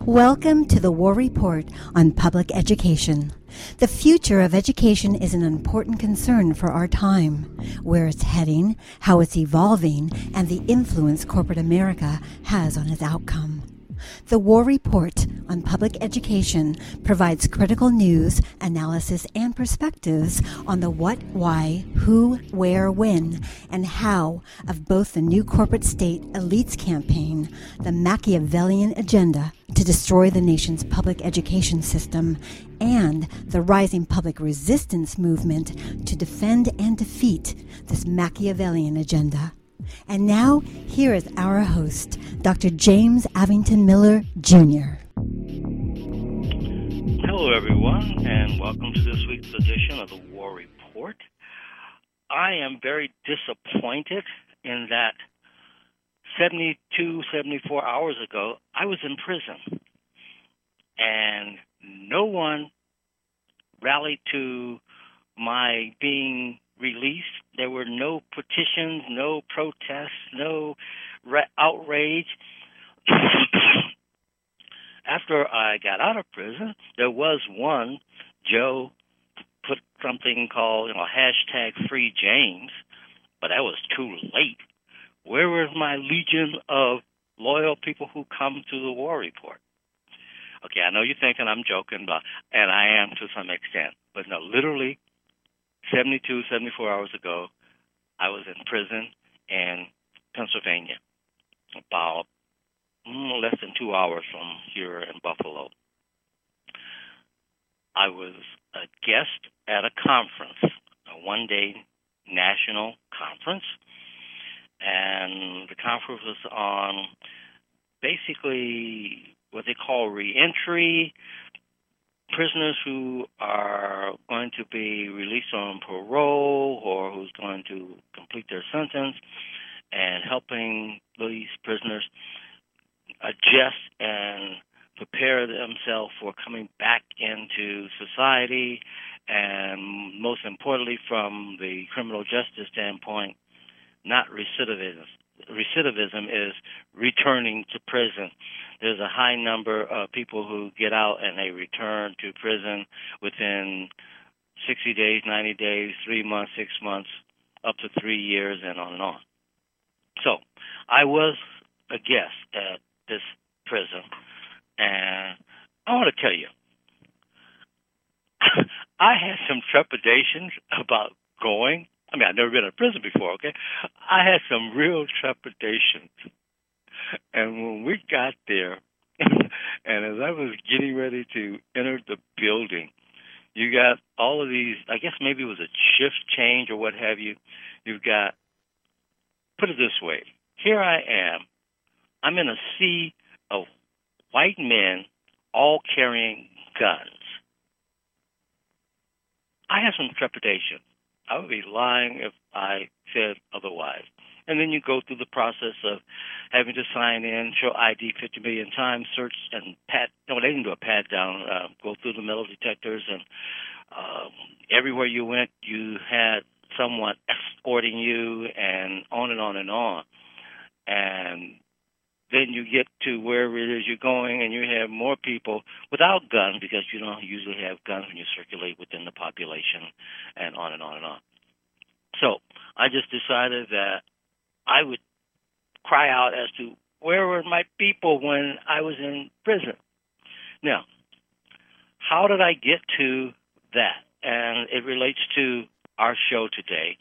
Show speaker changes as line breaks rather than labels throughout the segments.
Welcome to the War Report on Public Education. The future of education is an important concern for our time. Where it's heading, how it's evolving, and the influence corporate America has on its outcome. The War Report on Public Education provides critical news, analysis, and perspectives on the what, why, who, where, when, and how of both the new corporate state elites campaign, the Machiavellian agenda to destroy the nation's public education system, and the rising public resistance movement to defend and defeat this Machiavellian agenda. And now, here is our host, Dr. James Avington Miller, Jr.
Hello, everyone, and welcome to this week's edition of the War Report. I am very disappointed in that 74 hours ago, I was in prison, and no one rallied to my being released. There were no petitions, no protests, no outrage. After I got out of prison, there was one. Joe put something called, hashtag Free James, but that was too late. Where was my legion of loyal people who come to the War Report? Okay, I know you're thinking I'm joking, and I am to some extent, but no, literally 74 hours ago, I was in prison in Pennsylvania, about less than 2 hours from here in Buffalo. I was a guest at a conference, a one-day national conference, and the conference was on basically what they call reentry, prisoners who are going to be released on parole or who's going to complete their sentence, and helping these prisoners adjust and prepare themselves for coming back into society, and most importantly, from the criminal justice standpoint, not recidivism. Recidivism is returning to prison. There's a high number of people who get out and they return to prison within 60 days, 90 days, 3 months, 6 months, up to 3 years, and on and on. So I was a guest at this prison, and I want to tell you, I had some trepidations about going. I mean, I've never been in prison before, okay? I had some real trepidations. And when we got there, and as I was getting ready to enter the building, you got all of these, I guess maybe it was a shift change or what have you. You've got, put it this way, here I am. I'm in a sea of white men all carrying guns. I have some trepidation. I would be lying if I said otherwise. And then you go through the process of having to sign in, show ID 50 million times, search and pat. No, they didn't do a pat down. Go through the metal detectors, and everywhere you went, you had someone escorting you, and on and on and on. And then you get to wherever it is you're going, and you have more people without guns, because you don't usually have guns when you circulate within the population, and on and on and on. So I just decided that I would cry out as to where were my people when I was in prison. Now, how did I get to that? And it relates to our show today.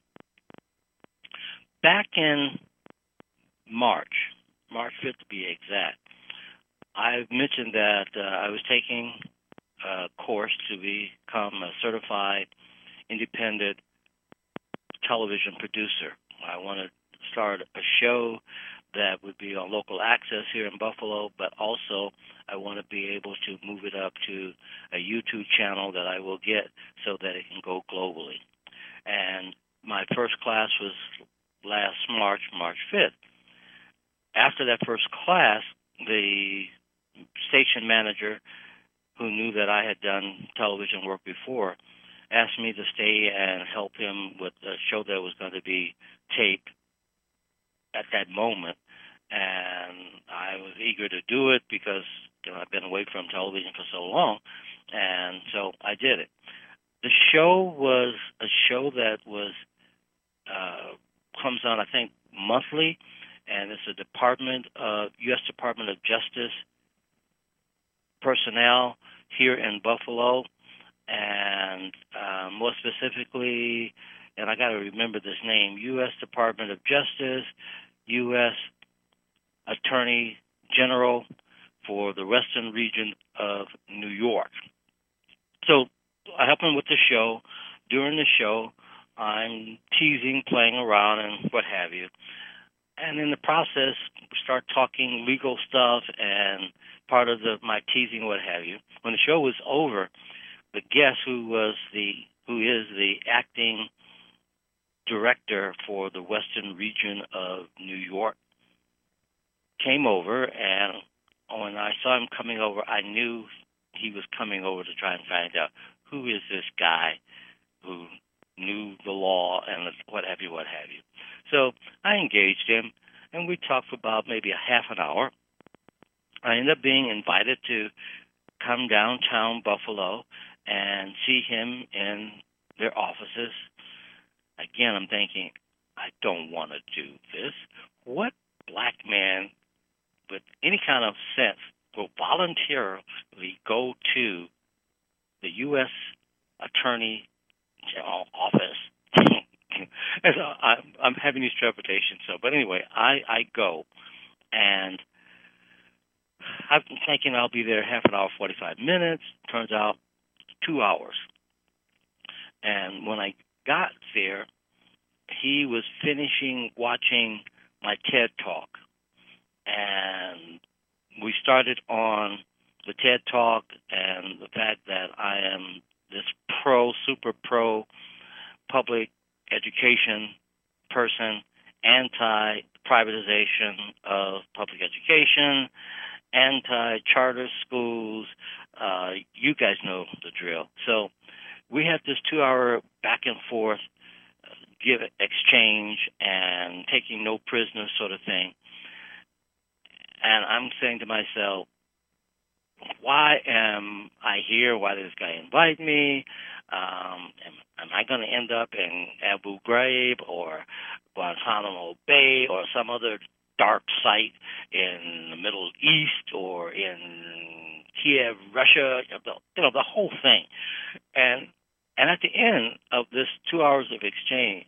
Back in March 5th to be exact, I mentioned that I was taking a course to become a certified independent television producer. I wanted to start a show that would be on local access here in Buffalo, but also I want to be able to move it up to a YouTube channel that I will get so that it can go globally. And my first class was last March 5th. After that first class, the station manager, who knew that I had done television work before, asked me to stay and help him with a show that was going to be taped at that moment. And I was eager to do it because I've been away from television for so long, and so I did it. The show was a show that was comes on, I think, monthly, and it's a U.S. Department of Justice personnel here in Buffalo, and more specifically, and I got to remember this name, U.S. Department of Justice, U.S. Attorney General for the Western region of New York. So I help him with the show. During the show, I'm teasing, playing around, and what have you. And in the process, we start talking legal stuff and part of my teasing, what have you. When the show was over, the guest who is the acting director for the Western region of New York came over, and when I saw him coming over, I knew he was coming over to try and find out who is this guy who knew the law and what have you, what have you. So I engaged him, and we talked for about maybe a half an hour. I ended up being invited to come downtown Buffalo and see him in their offices. Again, I'm thinking, I don't want to do this. What black man with any kind of sense will voluntarily go to the U.S. Attorney General office? And so I'm having these trepidations. But anyway, I go, and I've been thinking I'll be there half an hour, 45 minutes. Turns out 2 hours. And when I got there, he was finishing watching my TED Talk. And we started on the TED Talk and the fact that I am this super pro public education person, anti-privatization of public education, anti-charter schools. You guys know the drill. So we had this 2-hour back and forth exchange and taking no prisoners sort of thing. And I'm saying to myself, why am I here? Why did this guy invite me? Am I going to end up in Abu Ghraib or Guantanamo Bay or some other dark site in the Middle East or in Kiev, Russia? The whole thing. And at the end of this 2 hours of exchange,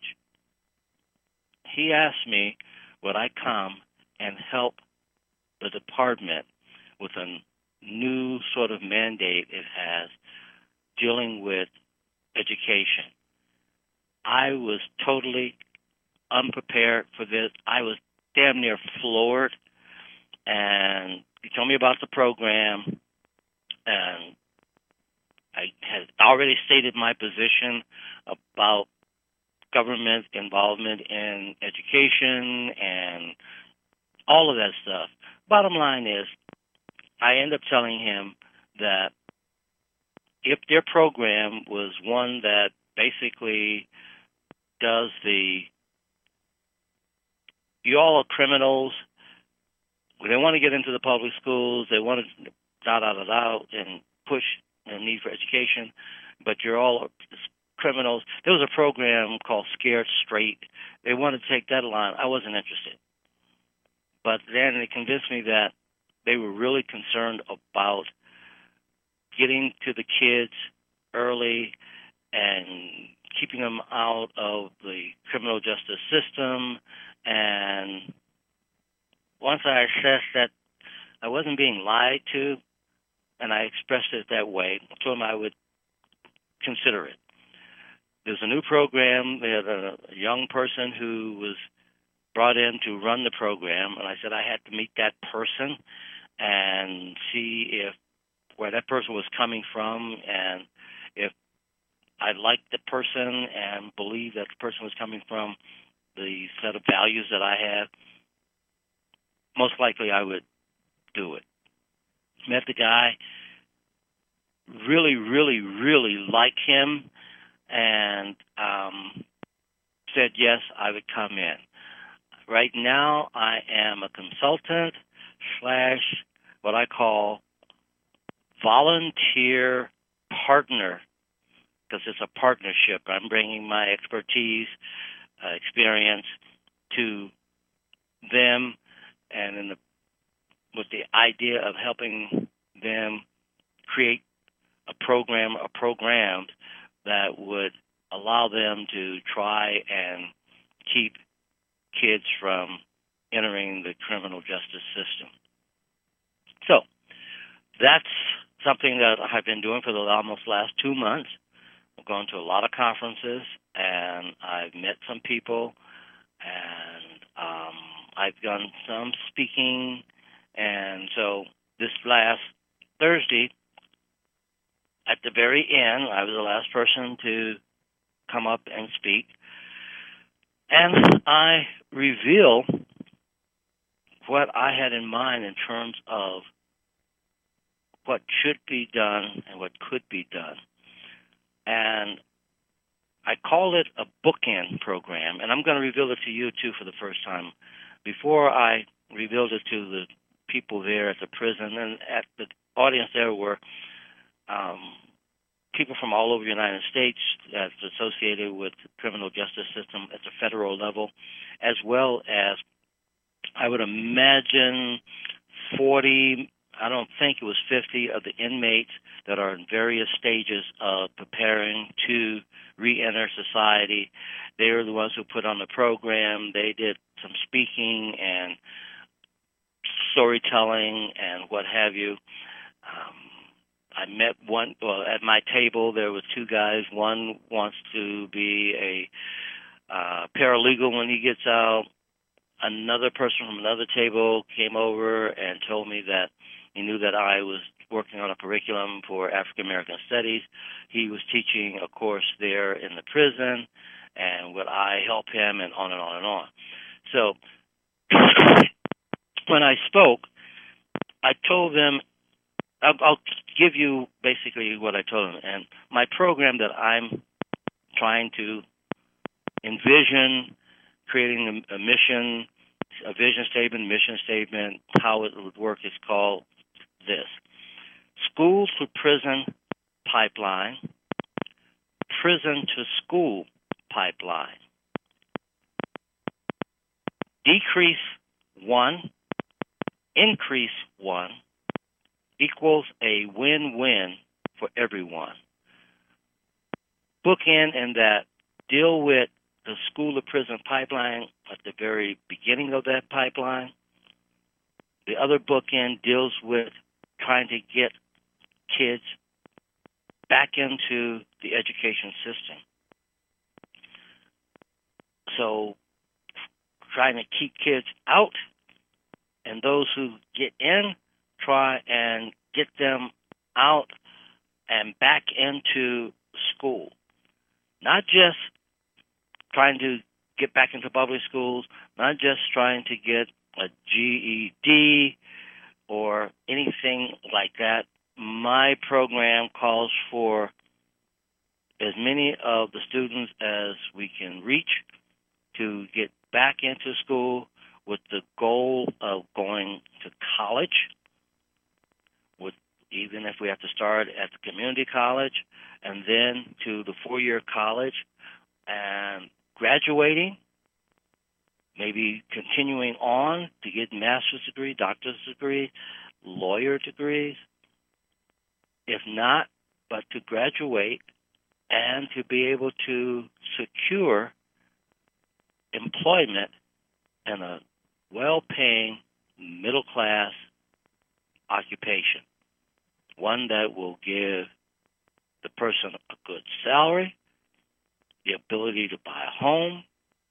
he asked me would I come and help the department with a new sort of mandate it has dealing with education. I was totally unprepared for this. I was damn near floored. And he told me about the program, and I had already stated my position about government involvement in education and all of that stuff. Bottom line is, I end up telling him that if their program was one that basically does you all are criminals, they want to get into the public schools, they want to and push the need for education, but you're all criminals. There was a program called Scared Straight. They wanted to take that line. I wasn't interested. But then they convinced me that they were really concerned about getting to the kids early and keeping them out of the criminal justice system. And once I assessed that I wasn't being lied to, and I expressed it that way, I told them I would consider it. There's a new program. They had a young person who was brought in to run the program, and I said I had to meet that person and see where that person was coming from, and if I liked the person and believed that the person was coming from the set of values that I had, most likely I would do it. Met the guy, really, really, really liked him, and said yes, I would come in. Right now, I am a consultant / what I call volunteer partner, because it's a partnership. I'm bringing my expertise, experience to them, and with the idea of helping them create a program or programs that would allow them to try and keep kids from entering the criminal justice system. So that's something that I've been doing for the almost last 2 months. I've gone to a lot of conferences, and I've met some people, and I've done some speaking. And so this last Thursday, at the very end, I was the last person to come up and speak. And I reveal what I had in mind in terms of what should be done and what could be done. And I call it a bookend program, and I'm going to reveal it to you, too, for the first time. Before I revealed it to the people there at the prison, and at the audience there were people from all over the United States that's associated with the criminal justice system at the federal level, as well as, I would imagine, 40, I don't think it was 50 of the inmates that are in various stages of preparing to re-enter society. They were the ones who put on the program. They did some speaking and storytelling and what have you. I met one, well, at my table there was two guys. One wants to be a paralegal when he gets out. Another person from another table came over and told me that he knew that I was working on a curriculum for African American Studies. He was teaching a course there in the prison, and would I help him, and on and on and on. So when I spoke, I told them, I'll give you basically what I told them. And my program that I'm trying to envision, creating a mission, a vision statement, mission statement, how it would work is called this: School to Prison Pipeline, Prison to School Pipeline. Decrease one, increase one, equals a win-win for everyone. Bookend in that deal with the school to prison pipeline at the very beginning of that pipeline. The other bookend deals with trying to get kids back into the education system. So trying to keep kids out, and those who get in, try and get them out and back into school. Not just trying to get back into public schools, not just trying to get a GED or anything like that. My program calls for as many of the students as we can reach to get back into school with the goal of going to college, even if we have to start at the community college, and then to the 4-year college, and graduating, maybe continuing on to get master's degree, doctor's degree, lawyer degrees. If not, but to graduate and to be able to secure employment in a well-paying, middle-class occupation, one that will give the person a good salary, the ability to buy a home,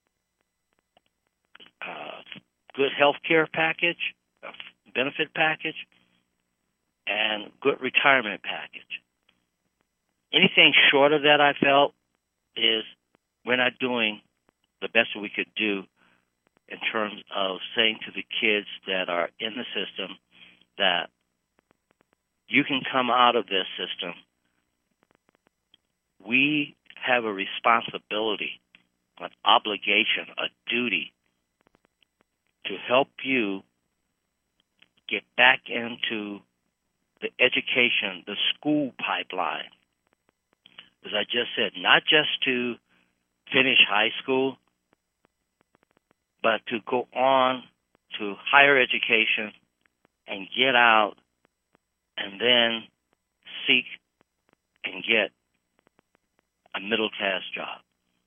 good health care package, a benefit package, and good retirement package. Anything short of that, I felt, is we're not doing the best we could do in terms of saying to the kids that are in the system that you can come out of this system. We have a responsibility, an obligation, a duty to help you get back into the education, the school pipeline. As I just said, not just to finish high school, but to go on to higher education and get out and then seek and get a middle-class job.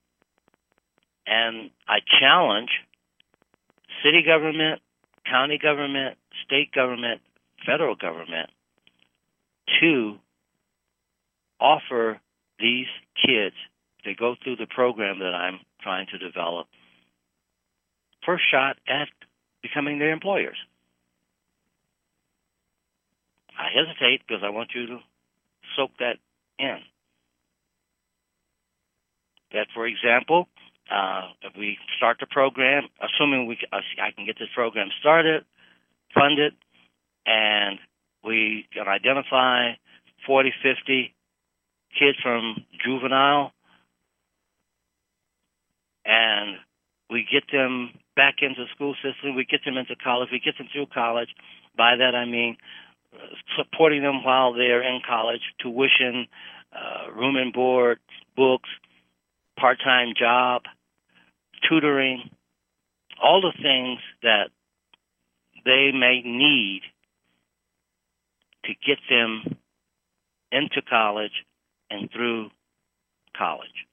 And I challenge city government, county government, state government, federal government to offer these kids, they go through the program that I'm trying to develop, first shot at becoming their employers. I hesitate because I want you to soak that in. That, for example, if we start the program, assuming I can get this program started, funded, and we can identify 40, 50 kids from juvenile, and we get them back into the school system, we get them into college, we get them through college. By that I mean supporting them while they're in college, tuition, room and board, books, part-time job, tutoring, all the things that they may need to get them into college and through college.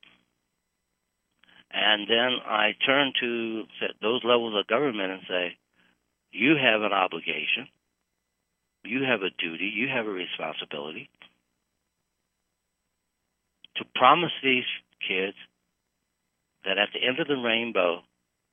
And then I turn to those levels of government and say, you have an obligation, you have a duty, you have a responsibility to promise these kids that at the end of the rainbow,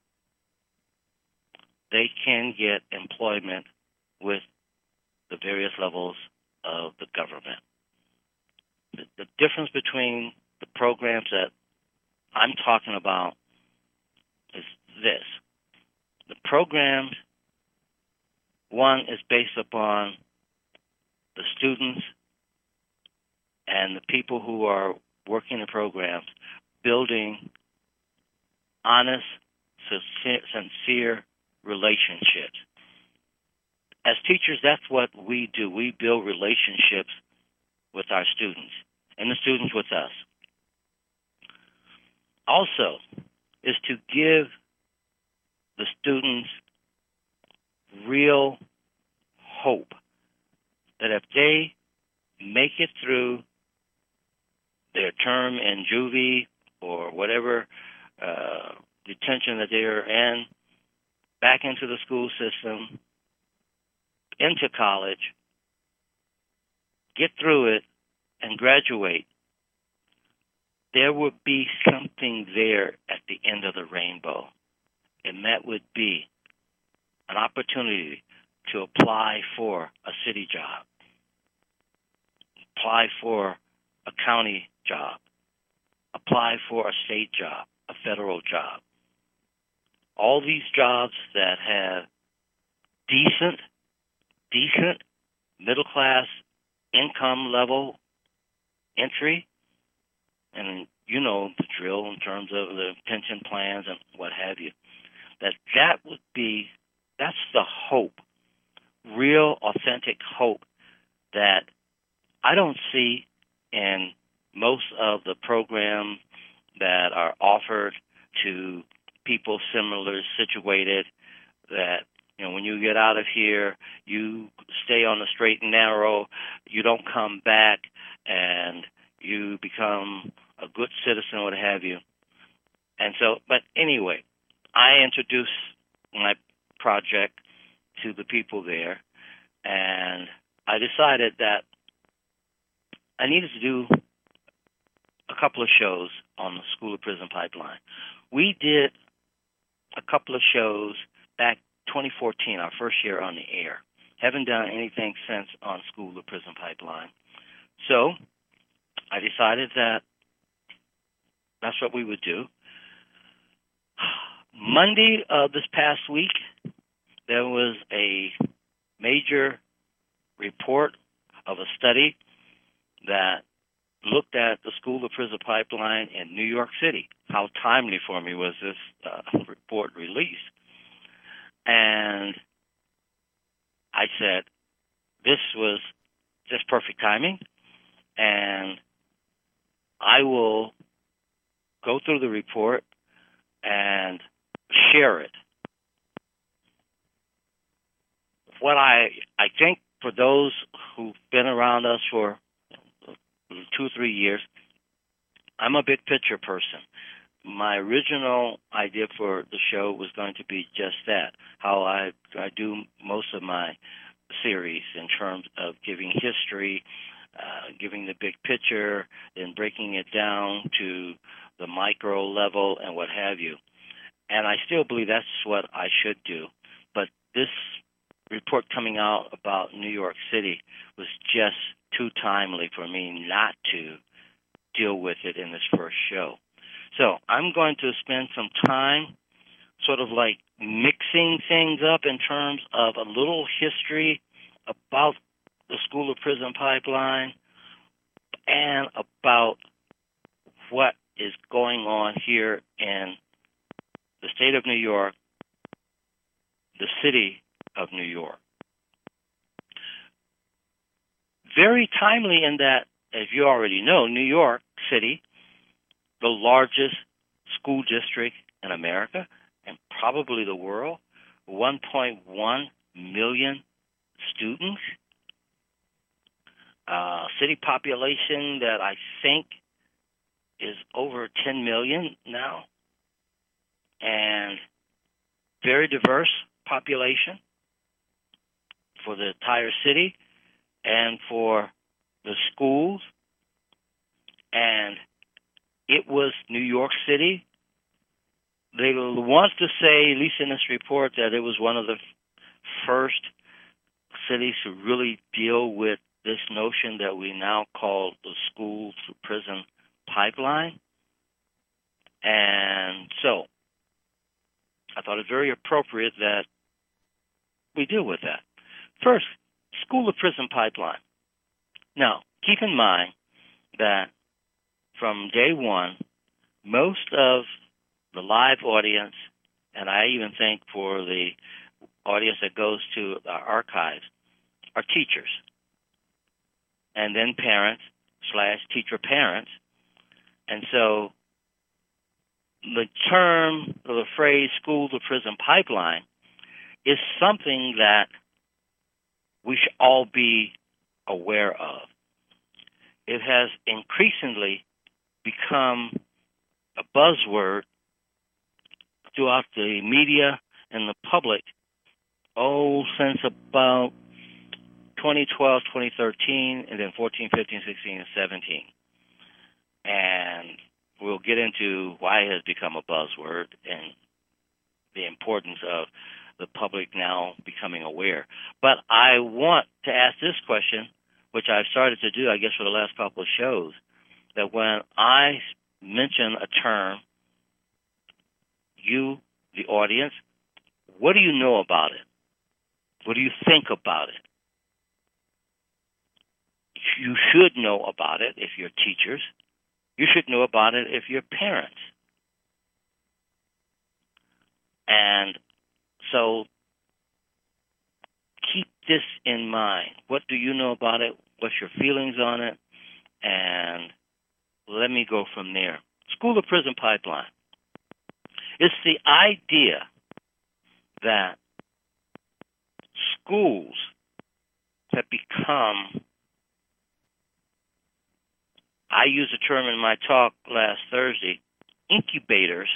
they can get employment with the various levels of the government. The difference between the programs that I'm talking about is this. The program, one, is based upon the students and the people who are working the programs building honest, sincere relationships. As teachers, that's what we do. We build relationships with our students and the students with us. Also, is to give the students real hope that if they make it through their term in juvie or whatever detention that they're in, back into the school system, into college, get through it, and graduate, there would be something there at the end of the rainbow. And that would be an opportunity to apply for a city job, apply for a county job, apply for a state job, a federal job. All these jobs that have decent middle-class income level entry, and you know the drill in terms of the pension plans and what have you, that would be, that's the hope, real authentic hope that I don't see in most of the programs that are offered to people similarly situated, that, you know, when you get out of here, you stay on the straight and narrow, you don't come back, and you become a good citizen, what have you. And so, but anyway, I introduced my project to the people there, and I decided that I needed to do a couple of shows on the School to Prison Pipeline. We did a couple of shows back 2014, our first year on the air. Haven't done anything since on School to Prison Pipeline. So I decided that that's what we would do. Monday of this past week, there was a major report of a study that looked at the School to Prison Pipeline in New York City. How timely for me was this report released. And I said, this was just perfect timing, and I will go through the report and share it. What I think for those who've been around us for 2-3 years, I'm a big picture person. My original idea for the show was going to be just that, how I do most of my series in terms of giving history, giving the big picture, and breaking it down to the micro level and what have you. And I still believe that's what I should do. But this report coming out about New York City was just too timely for me not to deal with it in this first show. So I'm going to spend some time sort of like mixing things up in terms of a little history about the School of Prison Pipeline and about what is going on here in the state of New York, the city of New York. Very timely in that, as you already know, New York City, the largest school district in America and probably the world, 1.1 million students, city population that I think is over 10 million now, and very diverse population for the entire city and for the schools. And it was New York City. They want to say, at least in this report, that it was one of the first cities to really deal with this notion that we now call the school to prison pipeline. And so I thought it very appropriate that we deal with that. First, school to prison pipeline. Now, keep in mind that from day one, most of the live audience, and I even think for the audience that goes to our archives, are teachers, and then parents/teacher parents. And so the term or the phrase school to prison pipeline is something that we should all be aware of. It has increasingly become a buzzword throughout the media and the public, since about 2012, 2013, and then 14, 15, 16, and 17. And we'll get into why it has become a buzzword and the importance of the public now becoming aware. But I want to ask this question, which I've started to do, I guess, for the last couple of shows, that when I mention a term, you, the audience, what do you know about it? What do you think about it? You should know about it if you're teachers. You should know about it if you're parents. And so keep this in mind. What do you know about it? What's your feelings on it? And let me go from there. School to prison pipeline. It's the idea that schools have become, I used a term in my talk last Thursday, incubators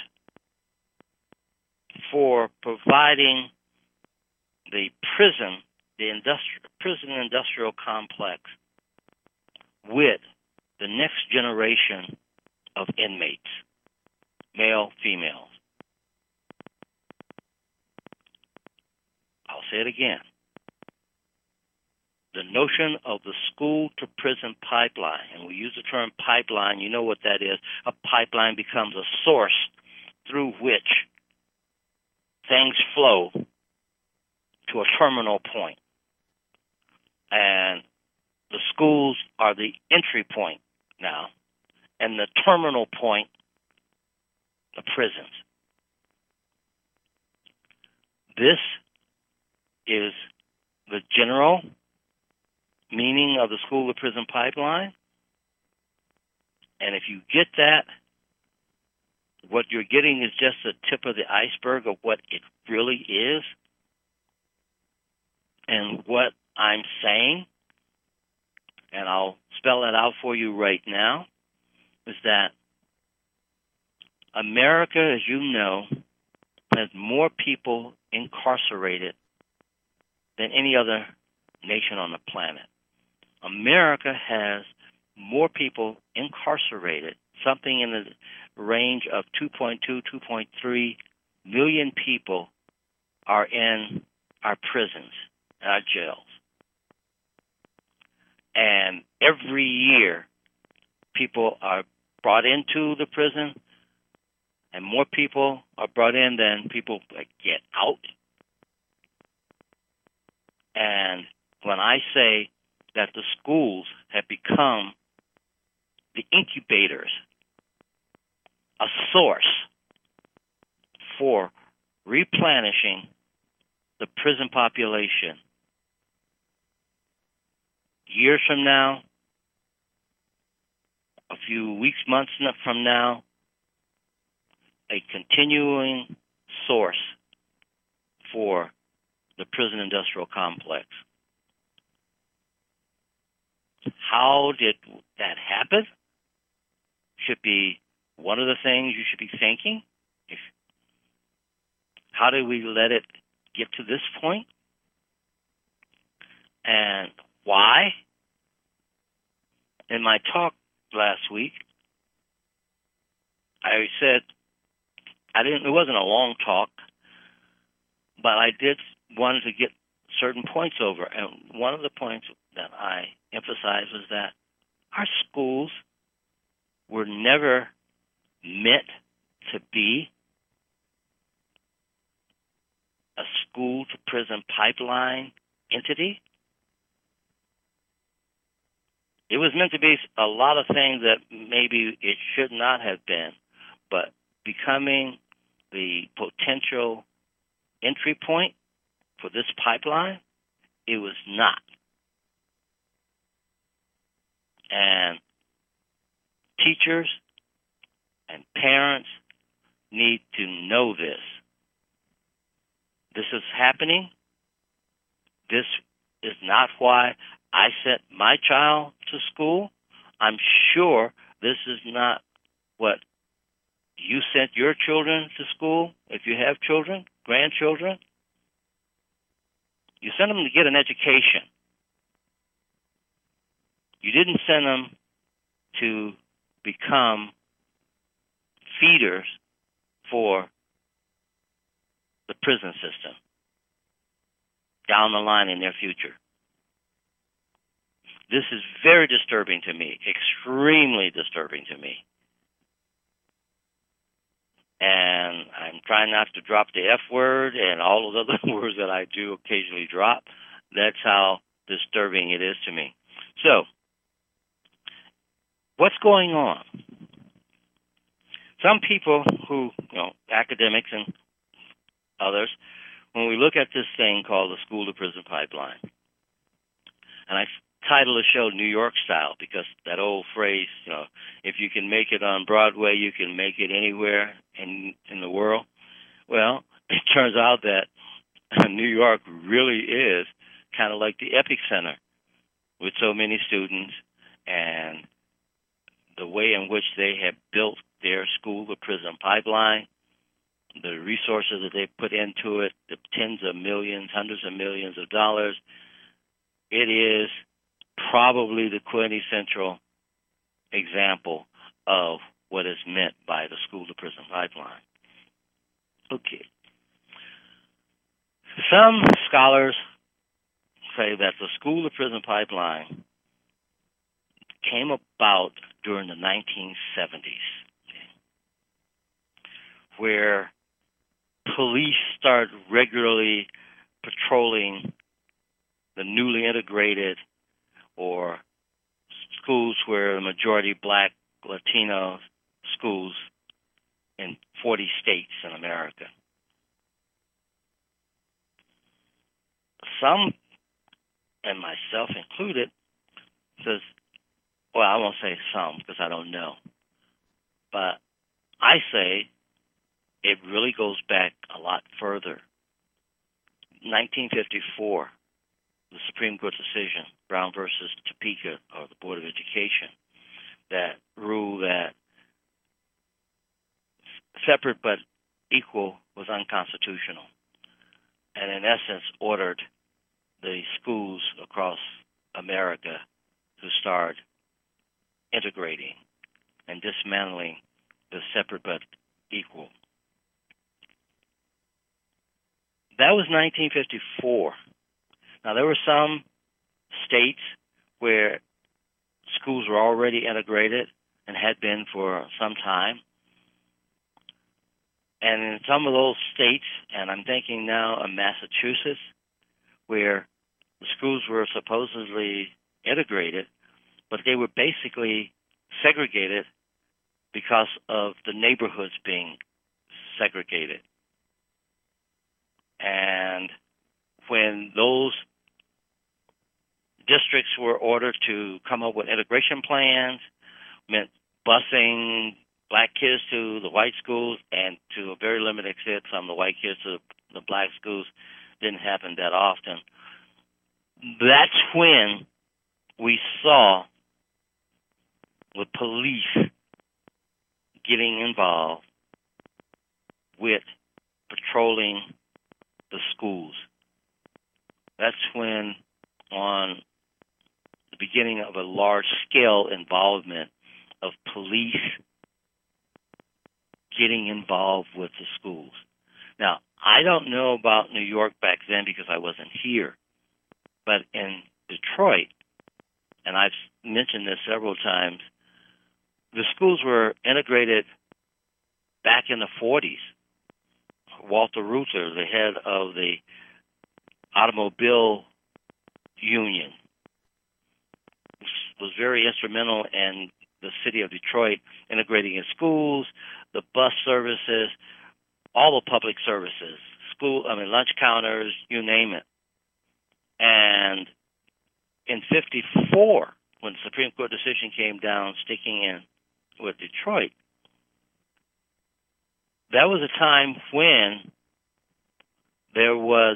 for providing the prison industrial complex with the next generation of inmates, male, females. I'll say it again. The notion of the school to prison pipeline, and we use the term pipeline, you know what that is. A pipeline becomes a source through which things flow to a terminal point. And the schools are the entry point now, and the terminal point, the prisons. This is the general meaning of the school to prison pipeline. And if you get that, what you're getting is just the tip of the iceberg of what it really is. And what I'm saying, and I'll spell that out for you right now, is that America, as you know, has more people incarcerated than any other nation on the planet. America has more people incarcerated, something in the range of 2.2, 2.3 million people are in our prisons, our jails. And every year, people are brought into the prison, and more people are brought in than people that get out. And when I say that the schools have become the incubators, a source for replenishing the prison population, years from now, a few weeks, months from now, a continuing source for the prison industrial complex. How did that happen? Should be one of the things you should be thinking. How did we let it get to this point? And why? In my talk last week, I said it wasn't a long talk, but I did wanted to get certain points over. And one of the points that I emphasized was that our schools were never meant to be a school to prison pipeline entity. It was meant to be a lot of things that maybe it should not have been, but becoming the potential entry point for this pipeline, it was not. And teachers and parents need to know this. This is happening. This is not why I sent my child to school. I'm sure this is not what you sent your children to school, if you have children, grandchildren. You sent them to get an education. You didn't send them to become feeders for the prison system down the line in their future. This is very disturbing to me, extremely disturbing to me. And I'm trying not to drop the F word and all of the other words that I do occasionally drop. That's how disturbing it is to me. So, what's going on? Some people who, academics and others, when we look at this thing called the school to prison pipeline, and I title the show New York Style because that old phrase, if you can make it on Broadway, you can make it anywhere in the world. Well, it turns out that New York really is kind of like the epicenter with so many students and the way in which they have built their school to prison pipeline, the resources that they put into it, the tens of millions, hundreds of millions of dollars. It is probably the quintessential example of what is meant by the school to prison pipeline. Okay. Some scholars say that the school to prison pipeline came about during the 1970s, where police started regularly patrolling the newly integrated or schools where the majority black Latino schools in 40 states in America. Some, and myself included, says, well, I won't say some because I don't know, but I say it really goes back a lot further. 1954, the Supreme Court decision, Brown versus Topeka, or the Board of Education, that ruled that separate but equal was unconstitutional, and in essence ordered the schools across America to start integrating and dismantling the separate but equal. That was 1954. Now, there were some states where schools were already integrated and had been for some time. And in some of those states, and I'm thinking now of Massachusetts, where the schools were supposedly integrated, but they were basically segregated because of the neighborhoods being segregated. And when those districts were ordered to come up with integration plans, meant busing black kids to the white schools, and to a very limited extent, some of the white kids to the black schools. Didn't happen that often. That's when we saw the police getting involved with patrolling the schools. That's when, on the beginning of a large-scale involvement of police getting involved with the schools. Now, I don't know about New York back then because I wasn't here, but in Detroit, and I've mentioned this several times, the schools were integrated back in the 40s. Walter Reuther, the head of the automobile union, was very instrumental in the city of Detroit integrating its schools, the bus services, all the public services, lunch counters, you name it. And in 54, when the Supreme Court decision came down sticking in with Detroit, that was a time when there was,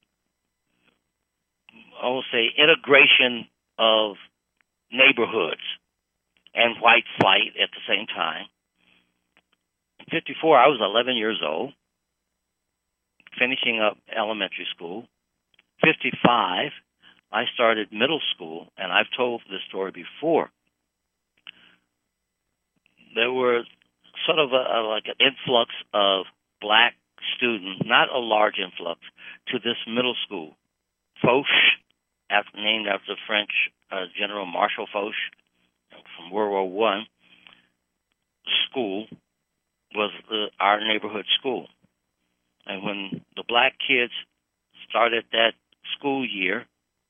I will say, integration of neighborhoods and white flight at the same time. In 54, I was 11 years old, finishing up elementary school. 55, I started middle school, and I've told this story before. There were sort of like an influx of black students, not a large influx, to this middle school. Foch, named after the French General Marshal Foch from World War I, school was our neighborhood school. And when the black kids started that school year,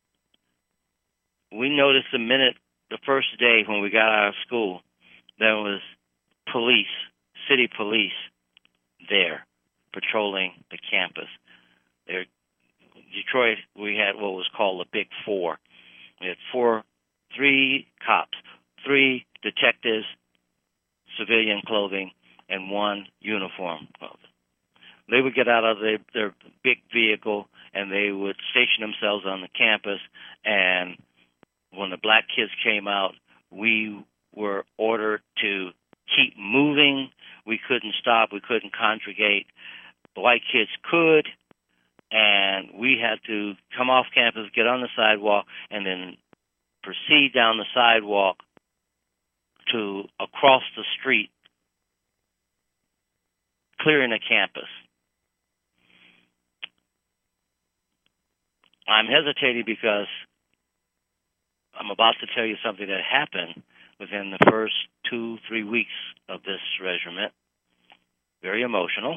we noticed the first day when we got out of school, there was city police there patrolling the campus. There, Detroit, we had what was called the Big Four. We had 3 cops, 3 detectives, civilian clothing, and 1 uniform clothing. They would get out of their big vehicle and they would station themselves on the campus. And when the black kids came out, we were ordered to keep moving. We couldn't stop. We couldn't congregate. The white kids could, and we had to come off campus, get on the sidewalk, and then proceed down the sidewalk to across the street, clearing the campus. I'm hesitating because I'm about to tell you something that happened within the first 2-3 weeks of this regiment. Very emotional.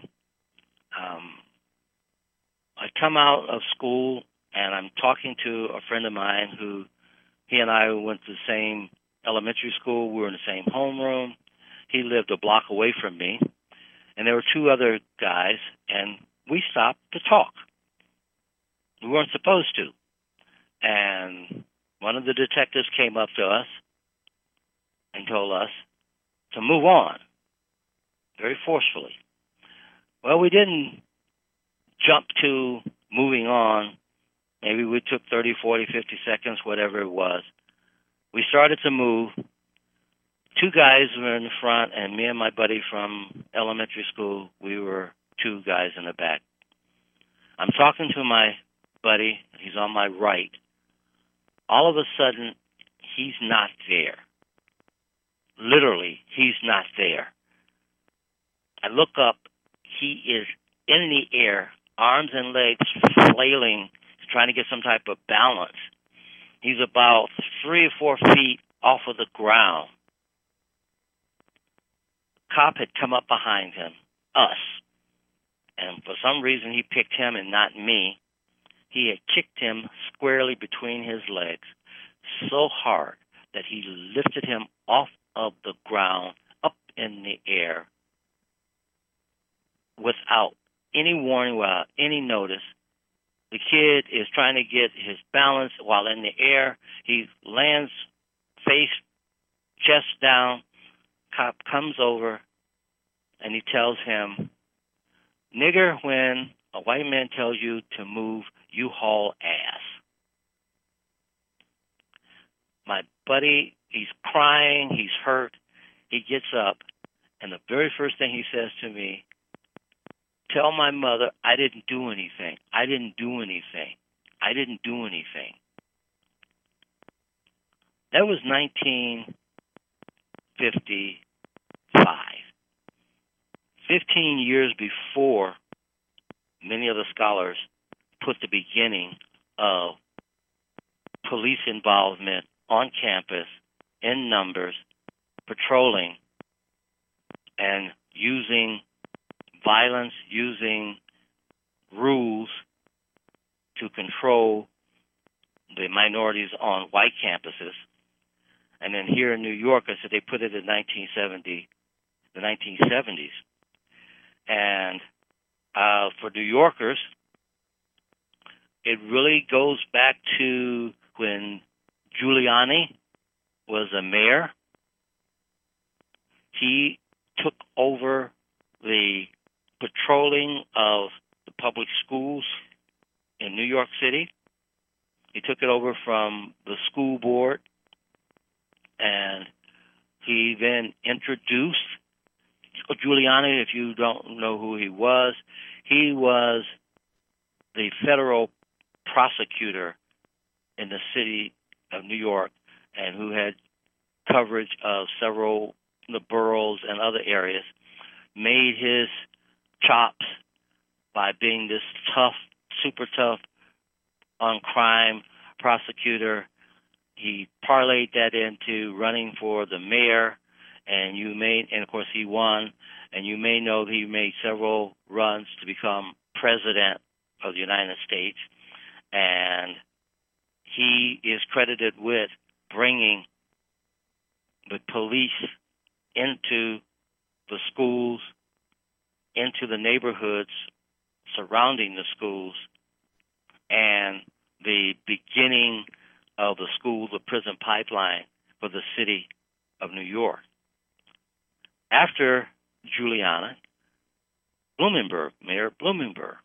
I come out of school and I'm talking to a friend of mine who, he and I went to the same elementary school. We were in the same homeroom. He lived a block away from me. And there were 2 other guys, and we stopped to talk. We weren't supposed to. And one of the detectives came up to us and told us to move on, very forcefully. Well, we didn't jump to moving on. Maybe we took 30, 40, 50 seconds, whatever it was. We started to move. Two guys were in the front, and me and my buddy from elementary school, we were two guys in the back. I'm talking to my buddy. He's on my right. All of a sudden, he's not there. Literally, he's not there. I look up. He is in the air, arms and legs flailing, trying to get some type of balance. He's about 3 or 4 feet off of the ground. Cop had come up behind him, us, and for some reason he picked him and not me. He had kicked him squarely between his legs so hard that he lifted him off of the ground up in the air without any warning, without any notice. The kid is trying to get his balance while in the air. He lands face, chest down. Cop comes over and he tells him, "Nigger, when a white man tells you to move, you haul ass." My buddy, he's crying, he's hurt. He gets up, and the very first thing he says to me, "Tell my mother I didn't do anything. I didn't do anything. I didn't do anything." That was 1955. 15 years before many of the scholars put the beginning of police involvement on campus in numbers, patrolling, and using violence, using rules to control the minorities on white campuses. And then here in New York, I said they put it in the 1970s. And for New Yorkers, it really goes back to when Giuliani was a mayor. He took over the patrolling of the public schools in New York City. He took it over from the school board, and he then introduced Giuliani. If you don't know who he was the federal prosecutor in the city of New York, and who had coverage of several the boroughs and other areas, made his chops by being this tough, super tough on crime prosecutor. He parlayed that into running for the mayor, and of course he won, and you may know he made several runs to become president of the United States, and he is credited with bringing the police into the schools, into the neighborhoods surrounding the schools, and the beginning of the school to prison pipeline for the city of New York. After Giuliani, Mayor Bloomberg,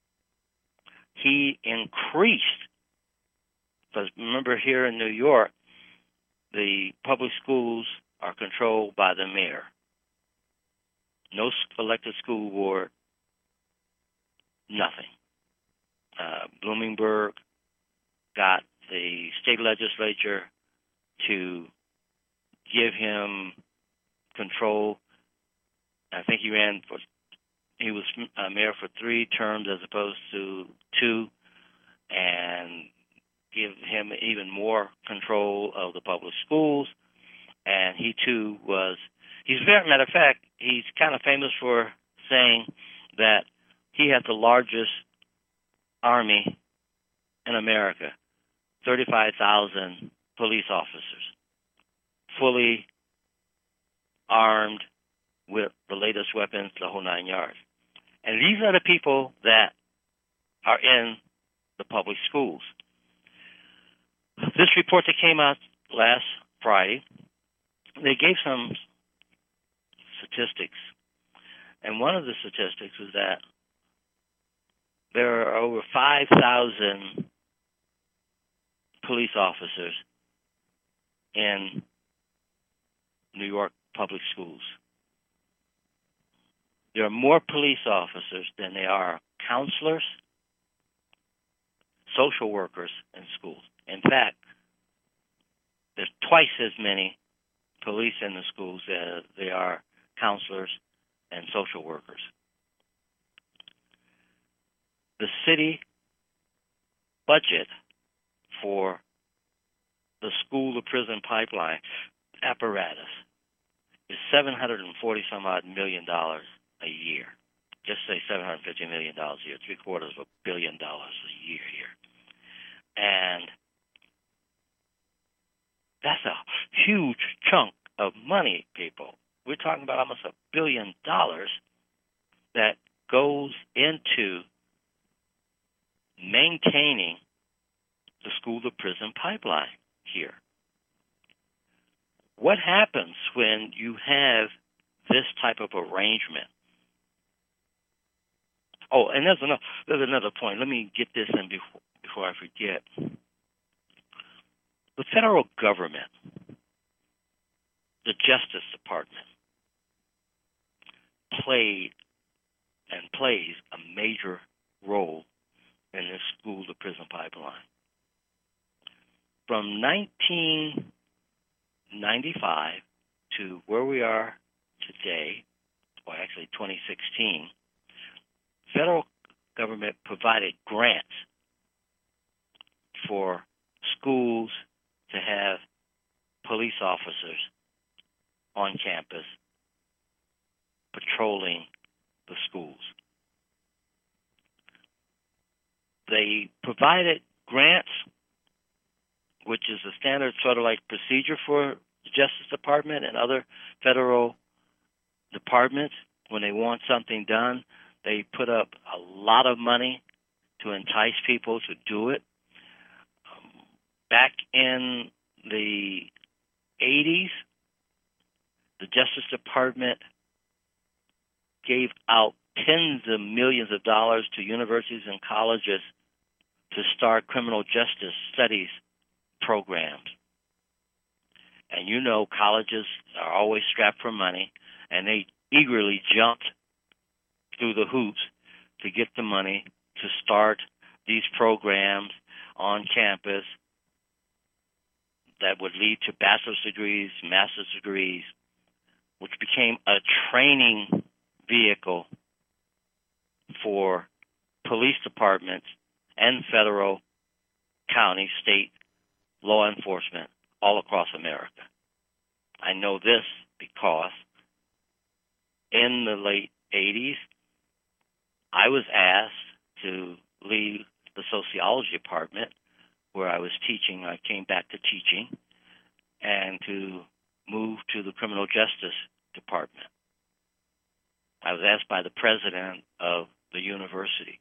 he increased, because remember here in New York, the public schools are controlled by the mayor. No elected school board, nothing. Bloomberg got the state legislature to give him control. I think he was mayor for 3 terms as opposed to 2, and give him even more control of the public schools. And he too matter of fact, he's kind of famous for saying that he had the largest army in America, 35,000 police officers, fully armed with the latest weapons, the whole 9 yards. And these are the people that are in the public schools. This report that came out last Friday, they gave some statistics. And one of the statistics was that there are over 5,000 police officers in New York public schools. There are more police officers than there are counselors, social workers in schools. In fact, there's twice as many police in the schools as there are counselors and social workers. The city budget for the school-to-prison pipeline apparatus is $740-some-odd million a year. Just say $750 million a year, $750 million a year here. And that's a huge chunk of money, people. We're talking about almost $1 billion that goes into maintaining the school-to-prison pipeline here. What happens when you have this type of arrangement? Oh, and there's another point. Let me get this in before I forget. The federal government, the Justice Department, played and plays a major role in this school-to-prison pipeline. From 1995 to where we are today, or actually 2016, federal government provided grants for schools to have police officers on campus patrolling the schools. They provided grants, which is a standard sort of like procedure for the Justice Department and other federal departments. When they want something done, they put up a lot of money to entice people to do it. Back in the 80s, the Justice Department gave out tens of millions of dollars to universities and colleges to start criminal justice studies programs. And you know colleges are always strapped for money, and they eagerly jumped through the hoops to get the money to start these programs on campus that would lead to bachelor's degrees, master's degrees, which became a training vehicle for police departments and federal, county, state law enforcement all across America. I know this because in the late 80s, I was asked to leave the sociology department where I was teaching. I came back to teaching and to move to the criminal justice department. I was asked by the president of the university.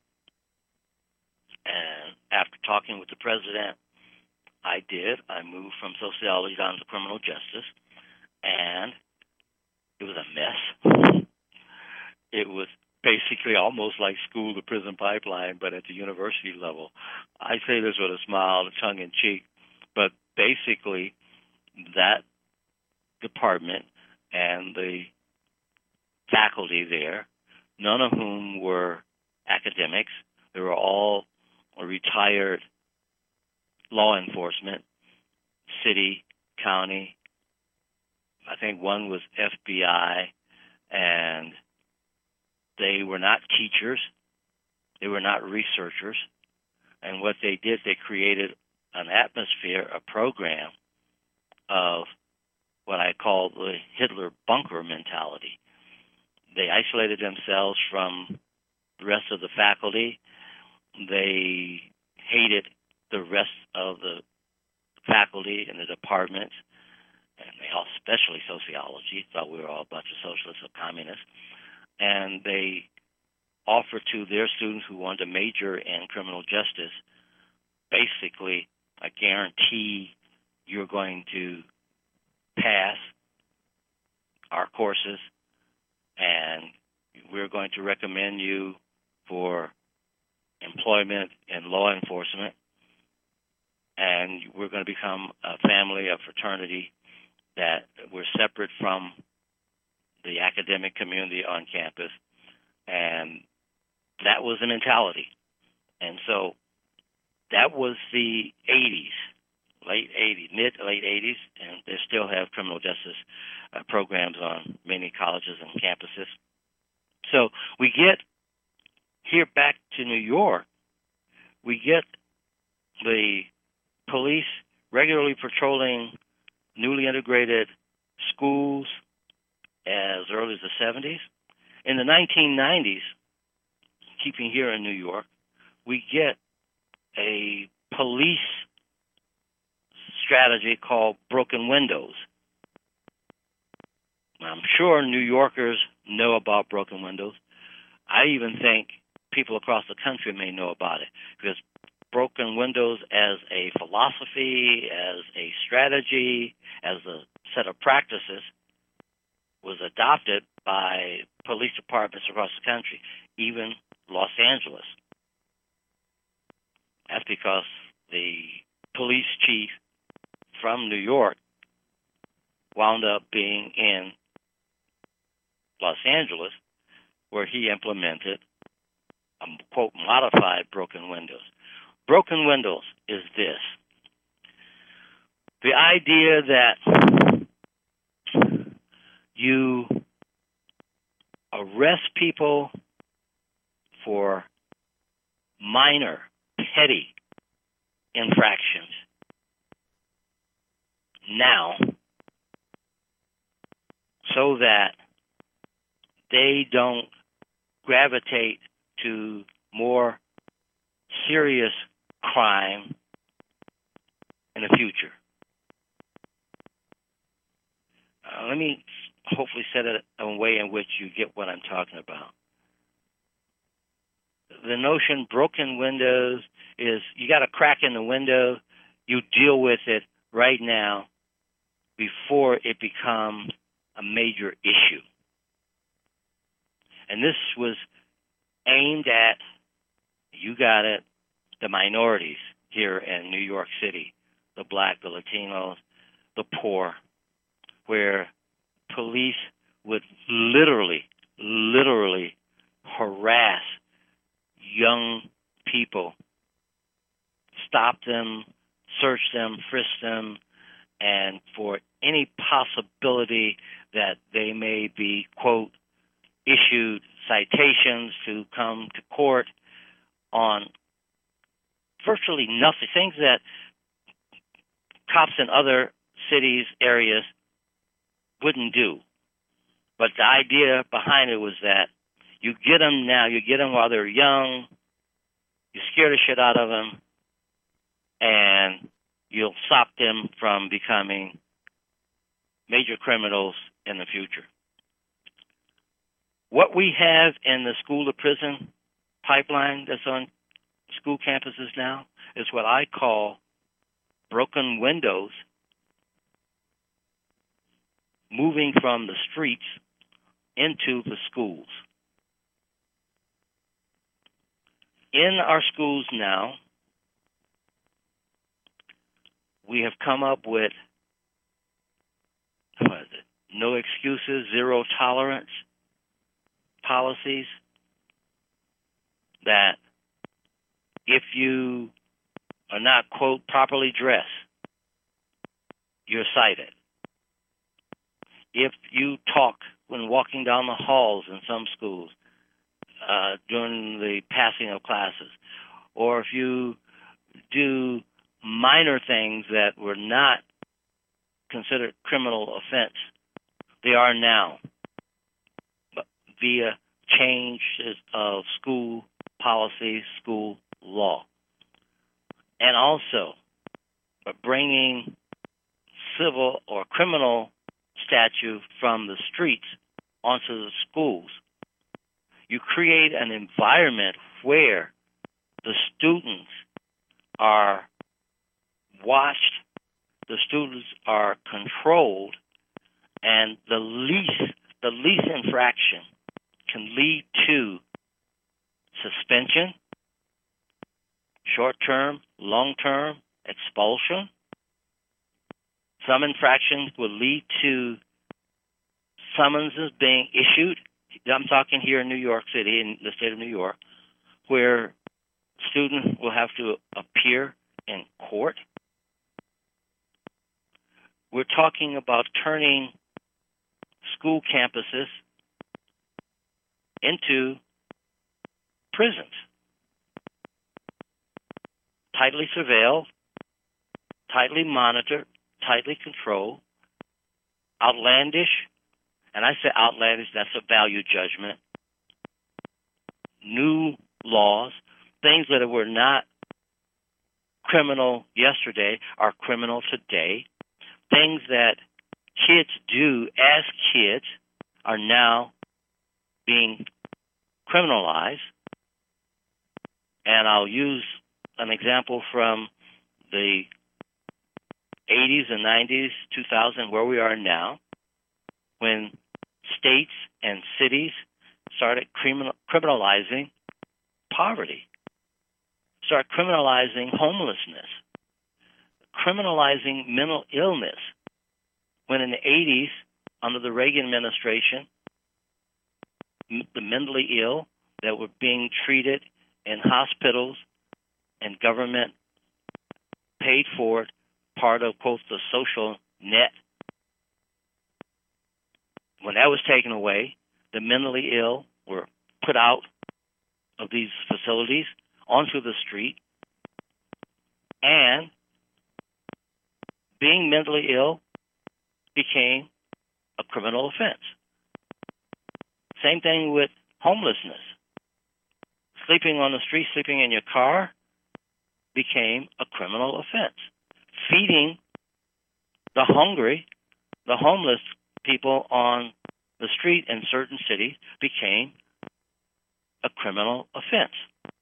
And after talking with the president, I moved from sociology down to criminal justice, and it was a mess. It was basically almost like school-to-prison pipeline, but at the university level. I say this with a smile, tongue-in-cheek, but basically that department and the faculty there, none of whom were academics. They were all retired law enforcement, city, county. I think one was FBI, and they were not teachers. They were not researchers. And what they did, they created an atmosphere, a program of what I call the Hitler bunker mentality. They isolated themselves from the rest of the faculty. They hated the rest of the faculty and the departments, and they all, especially sociology, thought we were all a bunch of socialists or communists. And they offered to their students who wanted to major in criminal justice basically I guarantee you're going to pass our courses, and we're going to recommend you for employment in law enforcement, and we're going to become a family, a fraternity, that we're separate from the academic community on campus. And that was the mentality. And so that was the 80s, late 80s, mid to late 80s, and they still have criminal justice programs on many colleges and campuses. So we get here back to New York, we get the police regularly patrolling newly integrated schools as early as the 70s. In the 1990s, keeping here in New York, we get a police strategy called broken windows. I'm sure New Yorkers know about broken windows. I even think people across the country may know about it, because broken windows as a philosophy, as a strategy, as a set of practices was adopted by police departments across the country, even Los Angeles. That's because the police chief from New York wound up being in Los Angeles, where he implemented a, quote, modified broken windows. Broken windows is this: the idea that you arrest people for minor, petty infractions now, so that they don't gravitate to more serious crime in the future. Let me hopefully set it in a way in which you get what I'm talking about. The notion broken windows is you got a crack in the window, you deal with it right now before it becomes a major issue. And this was aimed at, you got it, the minorities here in New York City, the black, the Latinos, the poor, where police would literally harass young people, stop them, search them, frisk them, and for any possibility that they may be, quote, issued citations to come to court on virtually nothing, things that cops in other cities, areas wouldn't do. But the idea behind it was that you get them now, you get them while they're young, you scare the shit out of them, and you'll stop them from becoming major criminals in the future. What we have in the school-to-prison pipeline that's on school campuses now is what I call broken windows moving from the streets into the schools. In our schools now, we have come up with no excuses, zero tolerance policies, that if you are not, quote, properly dressed, you're cited. If you talk when walking down the halls in some schools during the passing of classes, or if you do minor things that were not considered criminal offense, they are now, via changes of school policy, school law. And also bringing civil or criminal statute from the streets onto the schools. You create an environment where the students are watched, the students are controlled, and the least infraction can lead to suspension, short-term, long-term expulsion. Some infractions will lead to summonses being issued. I'm talking here in New York City, in the state of New York, where students will have to appear in court. We're talking about turning school campuses into prisons, tightly surveilled, tightly monitored, tightly controlled, outlandish, and I say outlandish, that's a value judgment, new laws, things that were not criminal yesterday are criminal today. Things that kids do as kids are now being criminalized. And I'll use an example from the 80s and 90s, 2000, where we are now, when states and cities started criminalizing poverty, started criminalizing homelessness, criminalizing mental illness, when in the 80s, under the Reagan administration, the mentally ill that were being treated in hospitals and government paid for it, part of, quote, the social net. When that was taken away, the mentally ill were put out of these facilities onto the street, and being mentally ill became a criminal offense. Same thing with homelessness. Sleeping on the street, sleeping in your car became a criminal offense. Feeding the hungry, the homeless people on the street in certain cities became a criminal offense.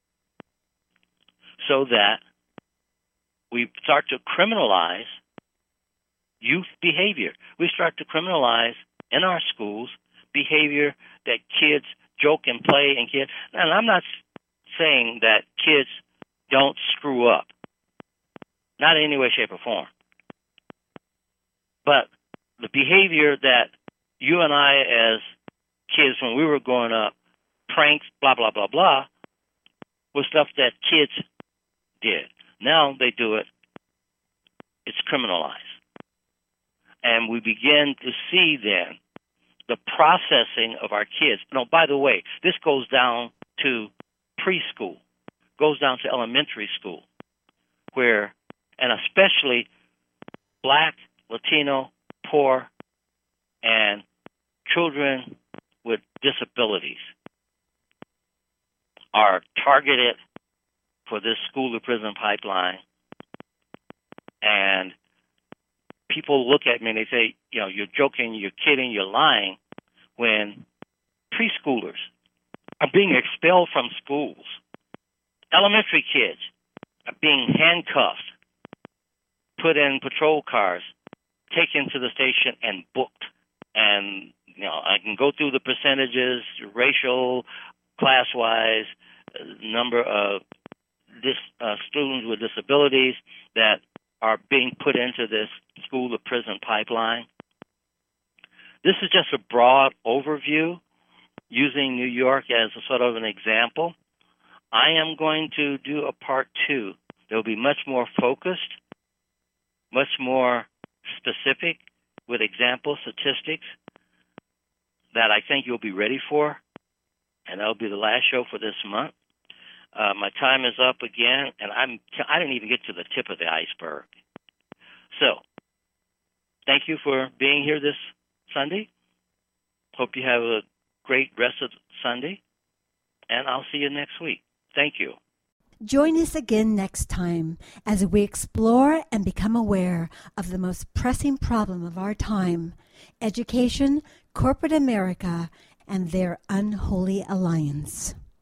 So that we start to criminalize youth behavior. We start to criminalize in our schools behavior that kids joke and play and kids. And I'm not saying that kids don't screw up. Not in any way, shape, or form. But the behavior that you and I as kids when we were growing up, pranks, blah, blah, blah, blah, was stuff that kids did. Now they do it. It's criminalized. And we begin to see then the processing of our kids. No, by the way, this goes down to preschool, goes down to elementary school, where, and especially Black, Latino, poor, and children with disabilities are targeted for this school-to-prison pipeline. And people look at me and they say, you know, you're joking, you're kidding, you're lying, when preschoolers are being expelled from schools. Elementary kids are being handcuffed, put in patrol cars, taken to the station and booked. And, you know, I can go through the percentages, racial, class-wise, number of students with disabilities that are being put into this school-to-prison pipeline. This is just a broad overview using New York as a sort of an example. I am going to do a part 2. That will be much more focused, much more specific, with example statistics that I think you'll be ready for, and that'll be the last show for this month. My time is up again, and I didn't even get to the tip of the iceberg. So, thank you for being here this Sunday. Hope you have a great rest of Sunday, and I'll see you next week. Thank you.
Join us again next time as we explore and become aware of the most pressing problem of our time: education, corporate America, and their unholy alliance.